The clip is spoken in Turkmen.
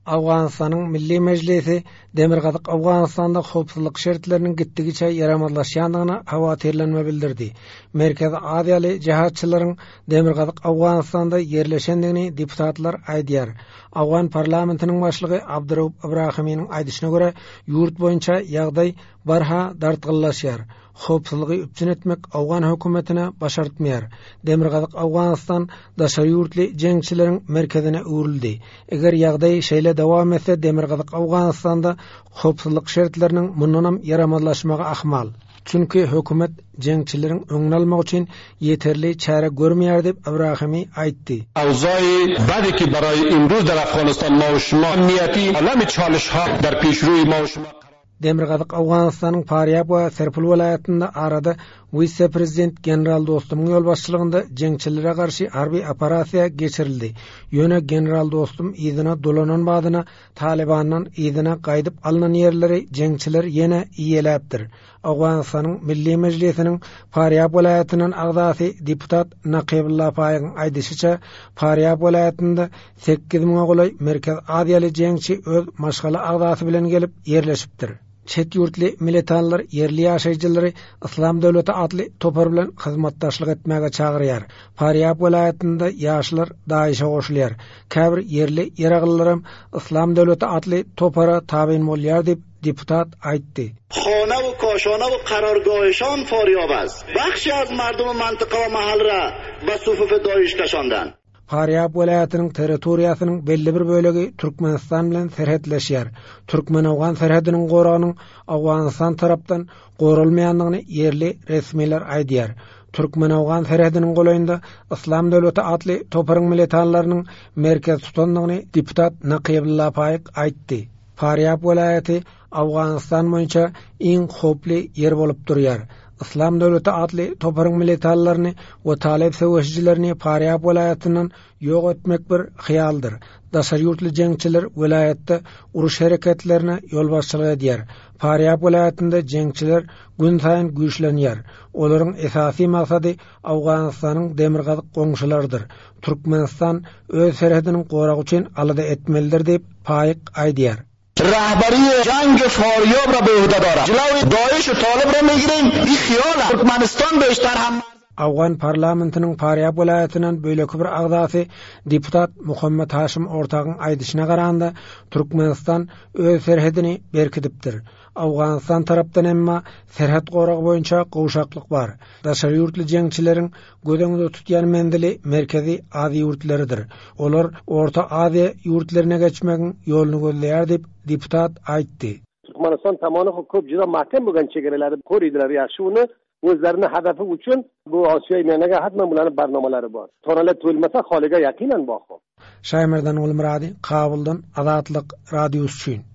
Awganistan'ın Milli Meclisi Demirgazyk Awganistanda howpsuzlyk şertlerinin gitdigiçe ýaramazlaşýandygyna hawatirlenme bildirdi. Merkezi Aziýaly jihatçylaryň Demirgazyk Awganistanda ýerleşendigini deputatlar aýdýar. Awgan parlamentiniň başlygy Abdurrahman Ibrahimyň aýdyşyna görä, ýurt boýunça ýagdaý barha dartgyllaşýar. Howpsuzlygy üpçün etmek Awgan hökümetine başartmaýar. Demirgazyk Awganistan daşary ýurtly jeňçileriň merkezine öwrüldi. Eger ýagdaý şeýle dowam etse, Demirgazyk Awganistanda howpsuzlyk şertleriniň mundanam ýaramazlaşmagy ahmal. Çünki hökümet jeňçileriň öňüni almak üçin ýeterli çare görmeýär dep Ibrahimi aýtdy. Awzai badiki barayi imruz dar Afganistan ma şuma amniyati alami çalışha dar peşruy ma şuma. Demirgazyk Awganistanyň Faryab we Serpil welaýatynda arada vice prezident general dostumyň ýolbaşçylygynda jeňçilere garşy harby operasiýa geçirildi. Ýöne general dostum ýygyna dolanan badyna Talibanyň ýygyna gaýdyp alynan ýerleri jeňçiler ýene iýeläpdir. Awganistanyň Milli Meclisiniň Faryab welaýatynyň agdasy deputat Naqibullah Paýyň aýdyşyça, Faryab welaýatynda 8000 golay Merkez Aziýaly jeňçi öz maşgala agdasy bilen gelip ýerleşipdir. Çet ýurtly militanlar yerli ýaşaýjylary Islam döwleti adly topar bilen hyzmatdaşlyk etmäge çagyrýar. Faryab welaýatynda ýaşlar daýyşa goşulýar. Käbir yerli ýaraglylarym Islam döwleti adly topara tabyn bolýar dep deputat aýtdy. Xona we koşona we qarorgohişan Faryab است. Baxşy az mardum mantyqa we mahalla ba sufufy daýyş kaşandan. Faryab welaýatynyň territoriýasynyň belli bir bölegi Türkmenistan bilen serhetleşýär. Türkmen-Awgan serhediniň goranyň Awganistan tarapdan goralmaýandygyny yerli resmiler aýdýar. Türkmen-Awgan serhediniň golaýynda Islam döwleti adly toparyň militanlarynyň merkez tutandygyny deputat Naqibullah Paýyk aýtdy. Faryab welaýaty Awganistan boýunça iň howply ýer bolup durýar. Islam döwleti adly toparyň militanlaryny we talep söwüşçilerini Faryab welaýatynyň ýok etmek bir hyýaldyr. Daşary ýurtly jeňçiler welaýatda uruş hereketlerine ýolbaşçylyk edýär. Faryab welaýatynda jeňçiler gün saýyn güýçlenýär. Olaryň esasy maksady Awganistanyň demirgazyk goňşulardyr. Türkmenistan öz serhedini gorak üçin alada etmelidir dep Paýyk aýdýar. رهبری جنگ فاریاب را به عهده دارد. جلوی داعش و طالب را میگیریم. این خیال است. ترکمنستان بیشتر هم Awgan parlamentiniň Faryab welaýatynyň böлекi bir agdasy deputat Muhammed Haşim Ortagyň aýdyşyna garanda Türkmenistan öz serhedini berkidipdir. Awganistan tarapdan emma serhet goragy boýunça gowşaklyk bar. Daşary ýurtly jeňçileriň gödeňde tutýan mendili Merkezi Aziýa ýurtleridir. Olar Orta Aziýa ýurtlaryna geçmegiň ýoluny gözleýär dep deputat aýtdy. Türkmenistan tamamı köp juda mahkem bolgan çegereleri koruýdylar ýaşy uny özlerini hedefi üçün bu Asiýa meňege hatman bularning barnamalary bar. Toralar tölmese haliga yakinan baxo. Şaýmerdan Ulmurady, Kabuldan Azatlyk radiosu üçin.